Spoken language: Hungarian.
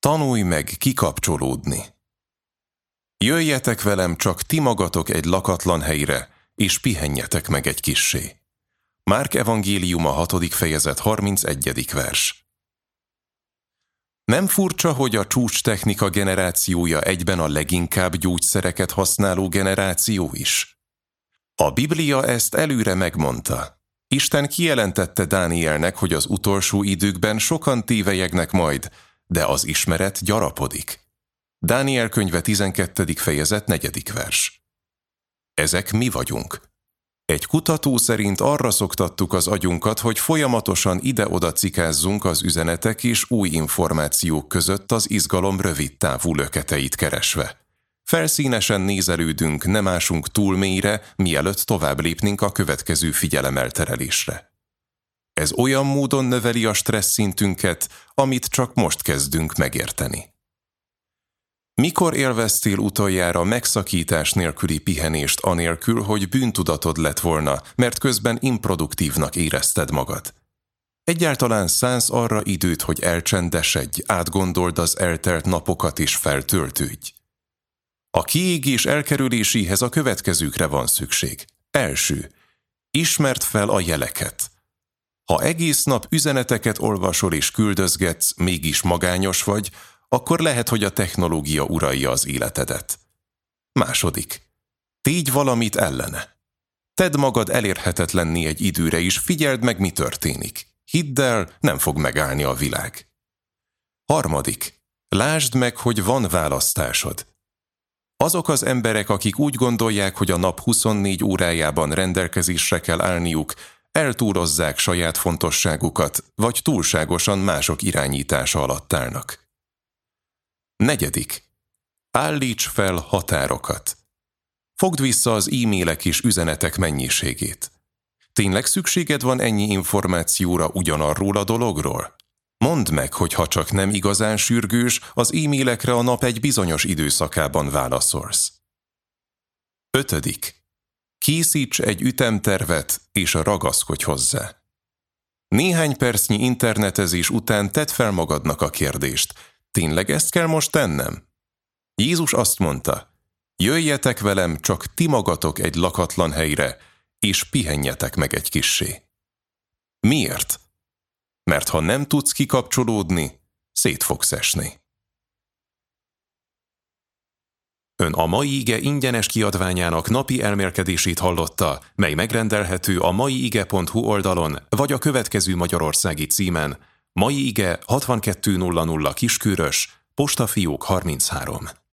Tanulj meg kikapcsolódni. Jöjjetek velem csak ti magatok egy lakatlan helyre, és pihenjetek meg egy kissé. Márk evangéliuma 6. fejezet 31. vers. Nem furcsa, hogy a csúcstechnika generációja egyben a leginkább gyógyszereket használó generáció is? A Biblia ezt előre megmondta. Isten kijelentette Dánielnek, hogy az utolsó időkben sokan tévelyegnek majd, de az ismeret gyarapodik. Dániel könyve 12. fejezet 4. vers. Ezek mi vagyunk. Egy kutató szerint arra szoktattuk az agyunkat, hogy folyamatosan ide-oda cikázzunk az üzenetek és új információk között az izgalom rövidtávú löketeit keresve. Felszínesen nézelődünk, nem ásunk túl mélyre, mielőtt tovább lépnénk a következő figyelemelterelésre. Ez olyan módon növeli a stressz szintünket, amit csak most kezdünk megérteni. Mikor élveztél utoljára megszakítás nélküli pihenést anélkül, hogy bűntudatod lett volna, mert közben improduktívnak érezted magad? Egyáltalán szánsz arra időt, hogy elcsendesedj, átgondold az eltelt napokat és feltöltődj? A kiégés elkerüléséhez a következőkre van szükség. Első. Ismerd fel a jeleket. Ha egész nap üzeneteket olvasol és küldözgetsz, mégis magányos vagy, akkor lehet, hogy a technológia uralja az életedet. Második. Tégy valamit ellene. Tedd magad elérhetetlenné egy időre is, figyeld meg, mi történik. Hidd el, nem fog megállni a világ. Harmadik. Lásd meg, hogy van választásod. Azok az emberek, akik úgy gondolják, hogy a nap 24 órájában rendelkezésre kell állniuk, eltúlozzák saját fontosságukat, vagy túlságosan mások irányítása alatt állnak. Negyedik. Állíts fel határokat. Fogd vissza az e-mailek és üzenetek mennyiségét. Tényleg szükséged van ennyi információra ugyanarról a dologról? Mondd meg, hogy ha csak nem igazán sürgős, az e-mailekre a nap egy bizonyos időszakában válaszolsz. Ötödik. Készíts egy ütemtervet, és ragaszkodj hozzá. Néhány percnyi internetezés után tedd fel magadnak a kérdést. Tényleg ezt kell most tennem? Jézus azt mondta, jöjjetek velem csak ti magatok egy lakatlan helyre, és pihenjetek meg egy kissé. Miért? Mert ha nem tudsz kikapcsolódni, szét fogsz esni. Ön a Mai Ige ingyenes kiadványának napi elmélkedését hallotta, mely megrendelhető a maiige.hu oldalon, vagy a következő magyarországi címen: Mai Ige 6200 Kiskörös, Postafiók 33.